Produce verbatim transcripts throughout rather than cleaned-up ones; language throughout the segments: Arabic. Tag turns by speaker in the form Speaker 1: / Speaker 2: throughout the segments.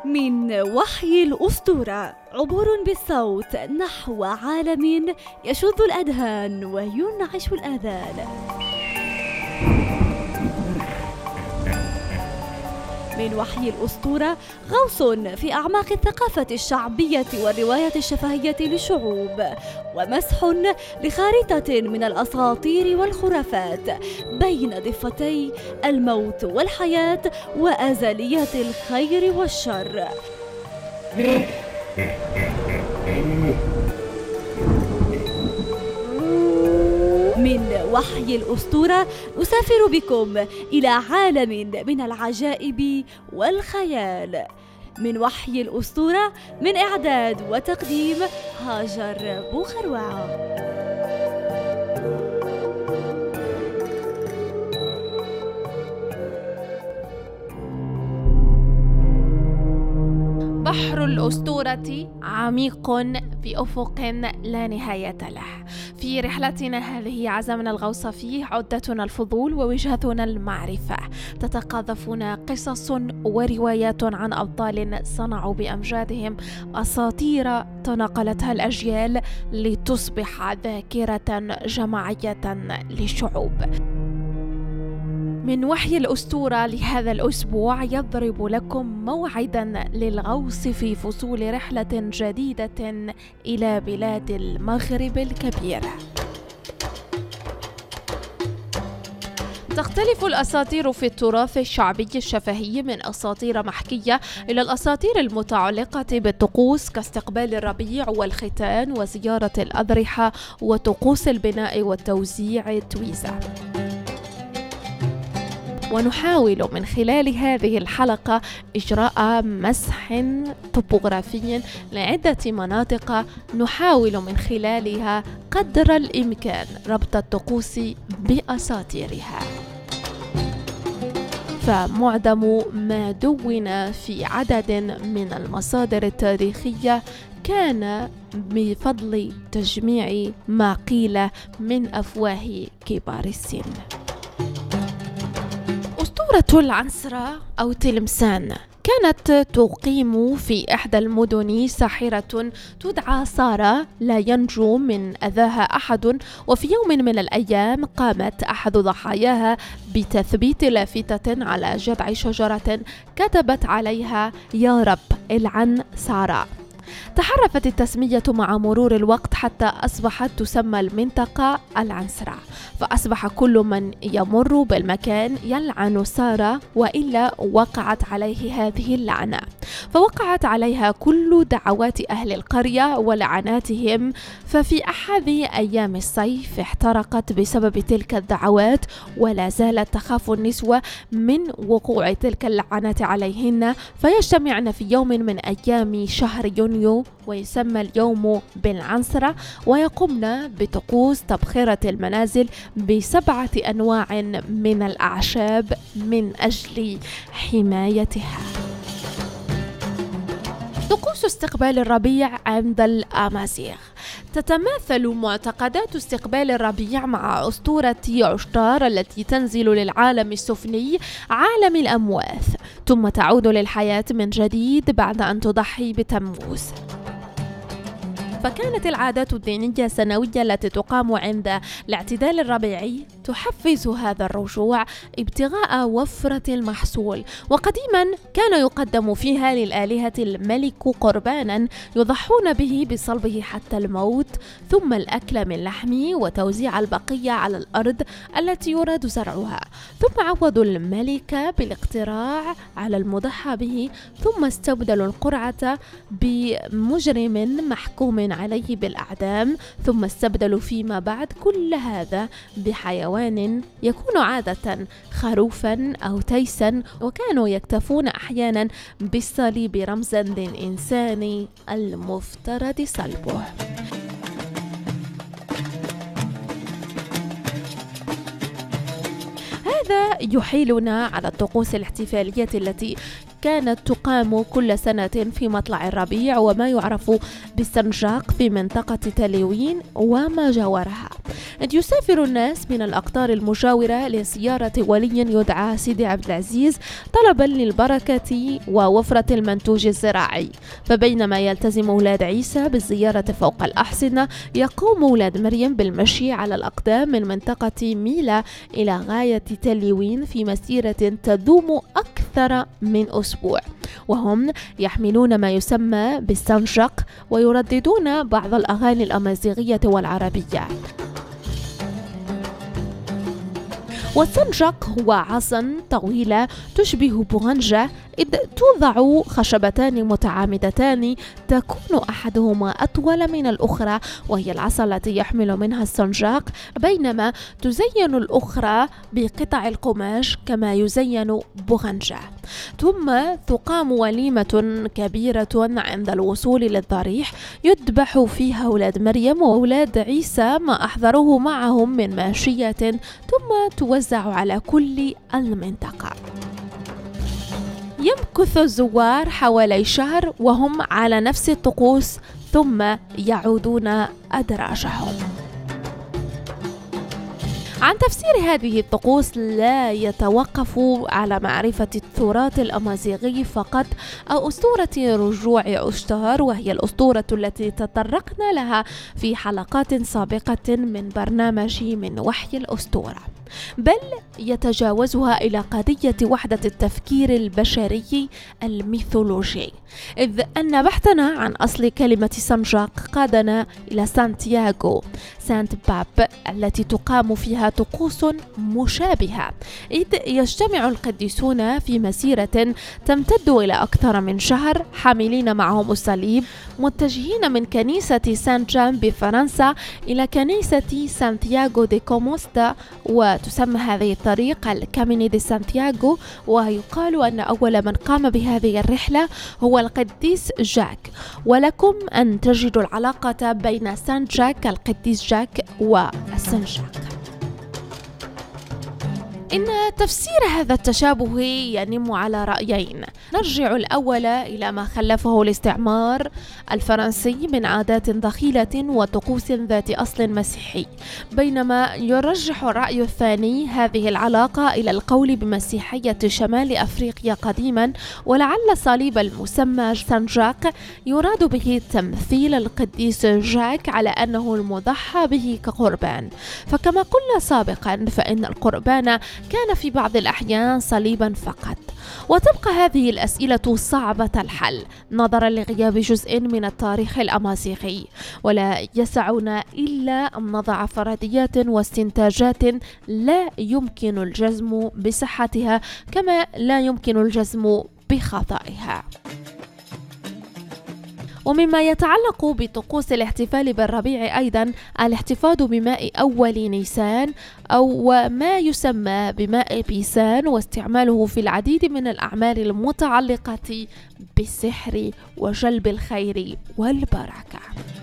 Speaker 1: من وحي الأسطورة، عبور بالصوت نحو عالم يشد الأذهان وينعش الآذان. من وحي الأسطورة، غوص في أعماق الثقافة الشعبية والرواية الشفهية للشعوب، ومسح لخارطة من الأساطير والخرافات بين ضفتي الموت والحياة وأزلية الخير والشر. من وحي الأسطورة أسافر بكم إلى عالم من العجائب والخيال. من وحي الأسطورة، من إعداد وتقديم هاجر بوخروعة.
Speaker 2: بحر الأسطورة عميق بأفق لا نهاية له. في رحلتنا هذه عزمنا الغوص فيه عدتنا الفضول ووجهتنا المعرفة. تتقاذفنا قصص وروايات عن أبطال صنعوا بأمجادهم أساطير تناقلتها الأجيال لتصبح ذاكرة جماعية للشعوب. من وحي الأسطورة لهذا الأسبوع يضرب لكم موعدا للغوص في فصول رحلة جديدة إلى بلاد المغرب الكبير. تختلف الأساطير في التراث الشعبي الشفهي من أساطير محكية إلى الأساطير المتعلقة بالطقوس كاستقبال الربيع والختان وزيارة الأضرحة وطقوس البناء والتوزيع التويزة. ونحاول من خلال هذه الحلقة إجراء مسح طبوغرافي لعدة مناطق نحاول من خلالها قدر الإمكان ربط الطقوس بأساطيرها. فمعظم ما دون في عدد من المصادر التاريخية كان بفضل تجميع ما قيل من أفواه كبار السن. أسطورة العنسرة أو تلمسان كانت تقيم في إحدى المدن ساحرة تدعى سارة لا ينجو من أذاها أحد. وفي يوم من الأيام قامت أحد ضحاياها بتثبيت لافتة على جذع شجرة كتبت عليها يا رب العن سارة. تحرفت التسمية مع مرور الوقت حتى أصبحت تسمى المنطقة العنسرة، فأصبح كل من يمر بالمكان يلعن سارة وإلا وقعت عليه هذه اللعنة. فوقعت عليها كل دعوات أهل القرية ولعناتهم. ففي أحد أيام الصيف احترقت بسبب تلك الدعوات، ولا زالت تخاف النسوة من وقوع تلك اللعنة عليهن، فيجتمعن في يوم من أيام شهر يونيو ويسمى اليوم بالعنسرة، ويقومن بطقوس تبخيرة المنازل بسبعة أنواع من الأعشاب من أجل حمايتها. طقوس استقبال الربيع عند الأمازيغ. تتماثل معتقدات استقبال الربيع مع أسطورة عشتار التي تنزل للعالم السفلي عالم الأموات، ثم تعود للحياة من جديد بعد أن تضحي بتموز. فكانت العادات الدينية السنوية التي تقام عند الاعتدال الربيعي تحفز هذا الرجوع ابتغاء وفرة المحصول. وقديما كان يقدم فيها للآلهة الملك قربانا يضحون به بصلبه حتى الموت، ثم الأكل من لحمه وتوزيع البقية على الأرض التي يراد زرعها. ثم عوضوا الملك بالاقتراع على المضحى به، ثم استبدلوا القرعة بمجرم محكوم عليه بالأعدام، ثم استبدلوا فيما بعد كل هذا بحيوان يكون عادة خروفا أو تيسا، وكانوا يكتفون أحيانا بالصليب رمزا للإنسان المفترض صلبه. هذا يحيلنا على الطقوس الاحتفالية التي كانت تقام كل سنة في مطلع الربيع وما يعرف بالسنجاق في منطقة تلوين وما جاورها. إذ يسافر الناس من الأقطار المجاورة لزيارة ولي يدعى سيدي عبد العزيز طلبا للبركة ووفرة المنتوج الزراعي. فبينما يلتزم أولاد عيسى بالزيارة فوق الأحصنة، يقوم أولاد مريم بالمشي على الأقدام من منطقة ميلا إلى غاية تليوين في مسيرة تدوم أكثر من أسبوع، وهم يحملون ما يسمى بالسنجق ويرددون بعض الأغاني الأمازيغية والعربية. والسنجق هو عصا طويلة تشبه بغنجة، إذ توضع خشبتان متعامدتان تكون أحدهما أطول من الأخرى، وهي العصا التي يحمل منها السنجاق، بينما تزين الأخرى بقطع القماش كما يزين بغنجة. ثم تقام وليمة كبيرة عند الوصول للضريح يذبح فيها أولاد مريم وأولاد عيسى ما أحضروه معهم من ماشية، ثم توزع على كل المنطقة. يمكث الزوار حوالي شهر وهم على نفس الطقوس، ثم يعودون أدراجهم. عن تفسير هذه الطقوس لا يتوقف على معرفة التراث الأمازيغي فقط أو أسطورة رجوع أشتار، وهي الأسطورة التي تطرقنا لها في حلقات سابقة من برنامج من وحي الأسطورة، بل يتجاوزها إلى قضية وحدة التفكير البشري الميثولوجي، إذ أن بحثنا عن أصل كلمة سنجاق قادنا إلى سانتياغو سانت باب التي تقام فيها طقوس مشابهة، إذ يجتمع القديسون في مسيرة تمتد إلى أكثر من شهر حاملين معهم الصليب، متجهين من كنيسة سان جان بفرنسا إلى كنيسة سانتياغو دي كوموستا، وتسمى هذه الطريق الكاميني دي سانتياغو. ويقال أن أول من قام بهذه الرحلة هو القديس جاك، ولكم أن تجدوا العلاقة بين سان جاك القديس جاك والسنجاق. إن تفسير هذا التشابه ينم على رأيين. نرجع الأول إلى ما خلفه الاستعمار الفرنسي من عادات دخيلة وطقوس ذات أصل مسيحي، بينما يرجح الرأي الثاني هذه العلاقة إلى القول بمسيحية شمال أفريقيا قديما، ولعل الصليب المسمى سنجاق يراد به تمثيل القديس جاك على أنه المضحى به كقربان. فكما قلنا سابقا فإن القربان كان في بعض الأحيان صليبا فقط. وتبقى هذه الأسئلة صعبة الحل نظرا لغياب جزء من التاريخ الأمازيغي، ولا يسعنا إلا أن نضع فرضيات واستنتاجات لا يمكن الجزم بصحتها كما لا يمكن الجزم بخطئها. ومما يتعلق بطقوس الاحتفال بالربيع أيضا الاحتفاظ بماء أول نيسان أو ما يسمى بماء بيسان، واستعماله في العديد من الأعمال المتعلقة بالسحر وجلب الخير والبركة.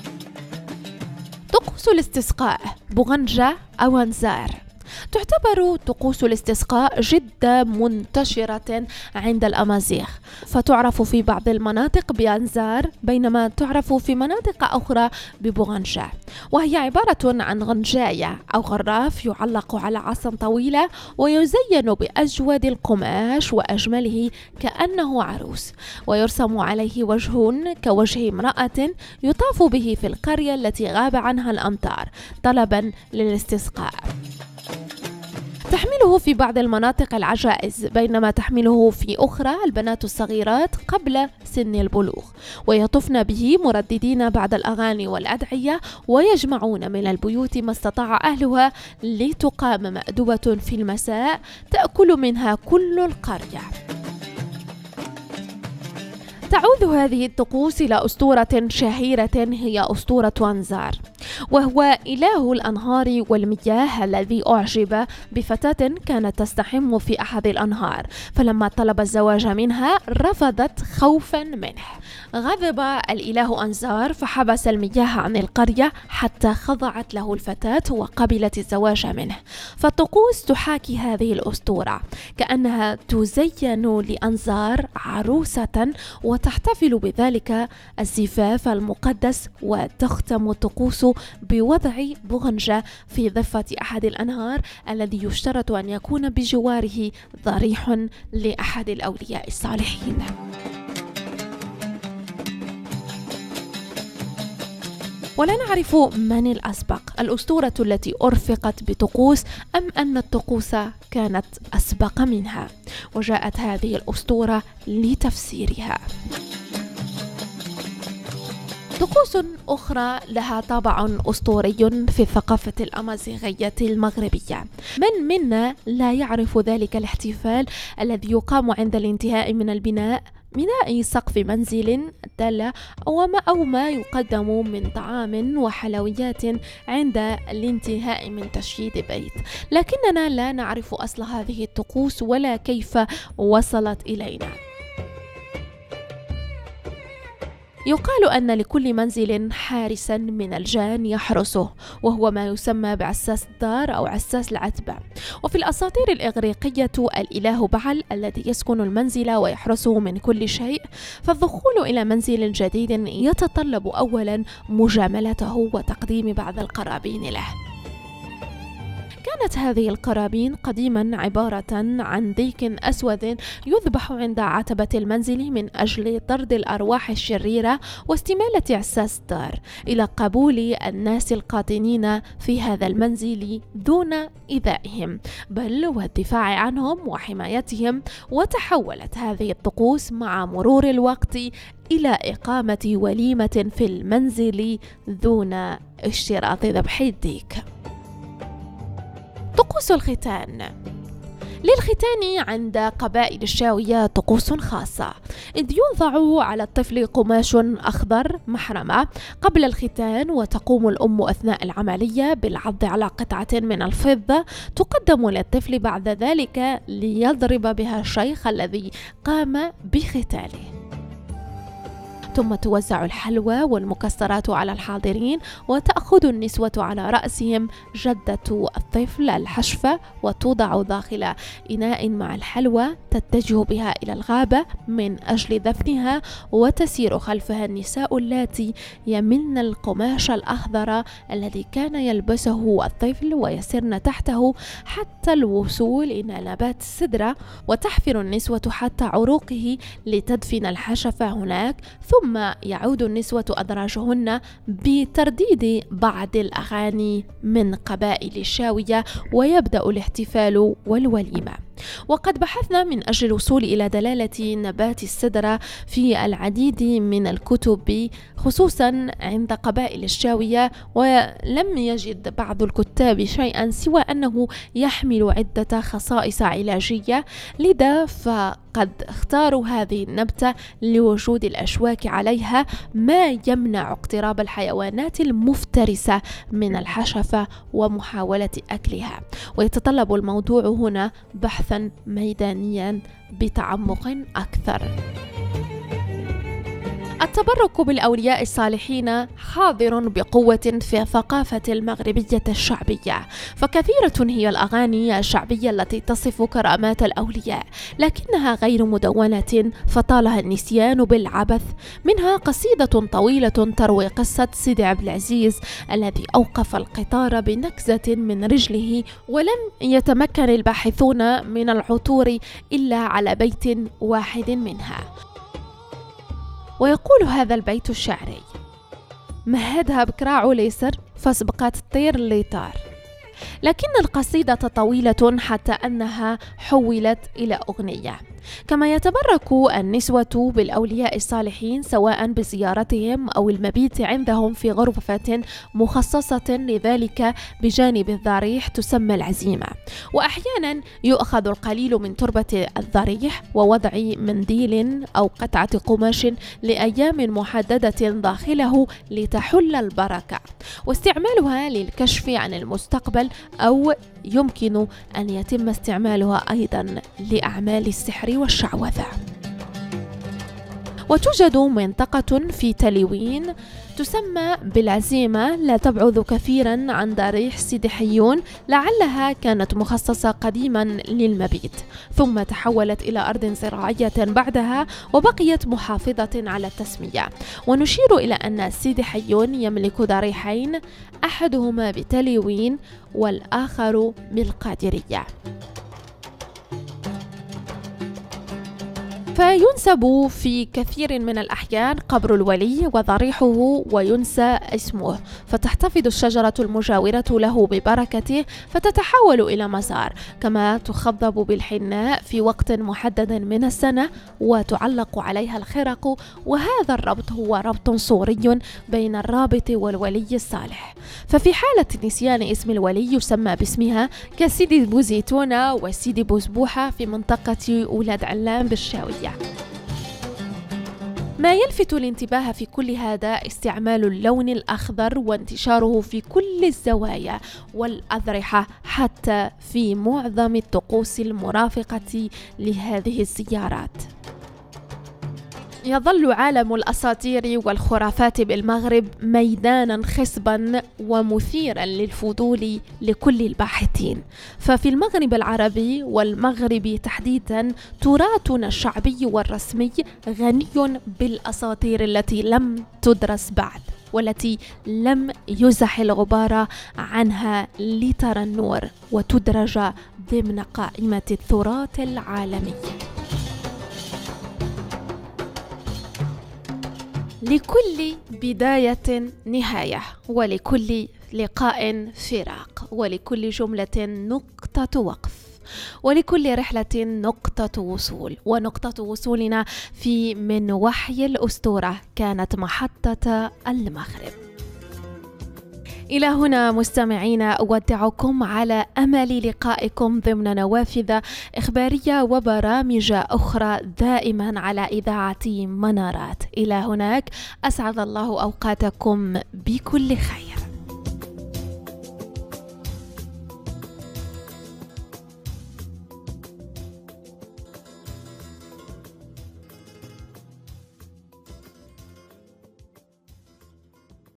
Speaker 2: طقوس الاستسقاء بغنجة أو أنزار. تعتبر طقوس الاستسقاء جدا منتشرة عند الأمازيغ، فتعرف في بعض المناطق بأنزار بينما تعرف في مناطق أخرى ببغنجة، وهي عبارة عن غنجاية أو غراف يعلق على عصا طويلة ويزين بأجود القماش وأجمله كأنه عروس، ويرسم عليه وجه كوجه امرأة يطاف به في القرية التي غاب عنها الأمطار طلبا للاستسقاء. تحمله في بعض المناطق العجائز، بينما تحمله في أخرى البنات الصغيرات قبل سن البلوغ، ويطفن به مرددين بعد الأغاني والأدعية، ويجمعون من البيوت ما استطاع أهلها لتقام مأدبة في المساء تأكل منها كل القرية. تعود هذه الطقوس إلى أسطورة شهيرة هي أسطورة أنزار، وهو إله الأنهار والمياه الذي أعجب بفتاة كانت تستحم في أحد الأنهار، فلما طلب الزواج منها رفضت خوفا منه. غضب الإله أنزار فحبس المياه عن القرية حتى خضعت له الفتاة وقبلت الزواج منه. فالطقوس تحاكي هذه الأسطورة كأنها تزين لأنزار عروسة وتحتفل بذلك الزفاف المقدس، وتختم الطقوس بوضع بغنجة في ضفة أحد الأنهار الذي يشترط أن يكون بجواره ضريح لأحد الأولياء الصالحين. ولا نعرف من الأسبق، الأسطورة التي أرفقت بطقوس أم أن الطقوس كانت أسبق منها، وجاءت هذه الأسطورة لتفسيرها. طقوس أخرى لها طابع أسطوري في الثقافة الأمازيغية المغربية. من منا لا يعرف ذلك الاحتفال الذي يقام عند الانتهاء من البناء، بناء سقف منزل دالة أو ما, أو ما يقدم من طعام وحلويات عند الانتهاء من تشييد بيت، لكننا لا نعرف أصل هذه الطقوس ولا كيف وصلت إلينا. يقال أن لكل منزل حارسا من الجان يحرسه، وهو ما يسمى بعساس الدار أو عساس العتبة. وفي الأساطير الإغريقية الإله بعل الذي يسكن المنزل ويحرسه من كل شيء، فالدخول إلى منزل جديد يتطلب أولا مجاملته وتقديم بعض القرابين له. كانت هذه القرابين قديما عبارة عن ديك أسود يذبح عند عتبة المنزل من أجل طرد الأرواح الشريرة واستمالة عساس الدار إلى قبول الناس القاطنين في هذا المنزل دون إيذائهم، بل والدفاع عنهم وحمايتهم. وتحولت هذه الطقوس مع مرور الوقت إلى إقامة وليمة في المنزل دون اشتراط ذبح الديك. طقوس الختان. للختان عند قبائل الشاوية طقوس خاصة، إذ يوضع على الطفل قماش أخضر محرمة قبل الختان، وتقوم الأم أثناء العملية بالعض على قطعة من الفضة تقدم للطفل بعد ذلك ليضرب بها الشيخ الذي قام بختانه. ثم توزع الحلوى والمكسرات على الحاضرين، وتأخذ النسوة على رأسهم جدة الطفل الحشفة وتوضع داخل إناء مع الحلوى، تتجه بها إلى الغابة من أجل دفنها، وتسير خلفها النساء اللاتي يملن القماش الأخضر الذي كان يلبسه الطفل ويسرن تحته حتى الوصول إلى نبات السدرة، وتحفر النسوة حتى عروقه لتدفن الحشفة هناك. ثم ثم يعود النسوة أدراجهن بترديد بعض الأغاني من قبائل الشاوية، ويبدأ الاحتفال والوليمة. وقد بحثنا من أجل الوصول إلى دلالة نبات السدرة في العديد من الكتب خصوصا عند قبائل الشاوية، ولم يجد بعض الكتاب شيئا سوى أنه يحمل عدة خصائص علاجية، لذا فقد اختاروا هذه النبتة لوجود الأشواك عليها ما يمنع اقتراب الحيوانات المفترسة من الحشفة ومحاولة أكلها. ويتطلب الموضوع هنا بحثا ميدانيا بتعمق أكثر. التبرك بالأولياء الصالحين حاضر بقوة في الثقافة المغربية الشعبية، فكثيرة هي الأغاني الشعبية التي تصف كرامات الأولياء، لكنها غير مدونة فطالها النسيان بالعبث. منها قصيدة طويلة تروي قصة سيدي عبد العزيز الذي أوقف القطار بنكزة من رجله، ولم يتمكن الباحثون من العثور إلا على بيت واحد منها. ويقول هذا البيت الشعري: مهدها بكراع ليسر فسبقت الطير اللي طار. لكن القصيدة طويلة حتى أنها حولت إلى أغنية. كما يتبرك النسوة بالأولياء الصالحين سواء بزيارتهم أو المبيت عندهم في غرفة مخصصة لذلك بجانب الضريح تسمى العزيمة. وأحيانا يؤخذ القليل من تربة الضريح ووضع منديل أو قطعة قماش لأيام محددة داخله لتحل البركة، واستعمالها للكشف عن المستقبل، أو يمكن أن يتم استعمالها أيضا لأعمال السحر والشعوذة. وتوجد منطقة في تلوين تسمى بالعزيمة لا تبعد كثيرا عن ضريح سيدي حيون، لعلها كانت مخصصة قديما للمبيت ثم تحولت إلى أرض زراعية بعدها وبقيت محافظة على التسمية. ونشير إلى أن سيدي حيون يملك ضريحين، أحدهما بتلوين والآخر بالقادرية. فينسب في كثير من الأحيان قبر الولي وضريحه وينسى اسمه، فتحتفظ الشجرة المجاورة له ببركته فتتحول إلى مزار، كما تخضب بالحناء في وقت محدد من السنة وتعلق عليها الخرق. وهذا الربط هو ربط صوري بين الرابط والولي الصالح. ففي حالة نسيان اسم الولي يسمى باسمها كسيدي بوزيتونة وسيدي بوزبوحة في منطقة أولاد علام بالشاوية. ما يلفت الانتباه في كل هذا استعمال اللون الأخضر وانتشاره في كل الزوايا والأضرحة حتى في معظم الطقوس المرافقة لهذه الزيارات. يظل عالم الأساطير والخرافات بالمغرب ميدانا خصبا ومثيرا للفضول لكل الباحثين. ففي المغرب العربي والمغرب تحديدا تراثنا الشعبي والرسمي غني بالأساطير التي لم تدرس بعد والتي لم يزح الغبار عنها لترى النور وتدرج ضمن قائمة التراث العالمي. لكل بداية نهاية، ولكل لقاء فراق، ولكل جملة نقطة وقف، ولكل رحلة نقطة وصول. ونقطة وصولنا في من وحي الأسطورة كانت محطة المغرب. إلى هنا مستمعين أودعكم على أمل لقائكم ضمن نوافذ إخبارية وبرامج أخرى دائما على إذاعة منارات. إلى هناك أسعد الله أوقاتكم بكل خير.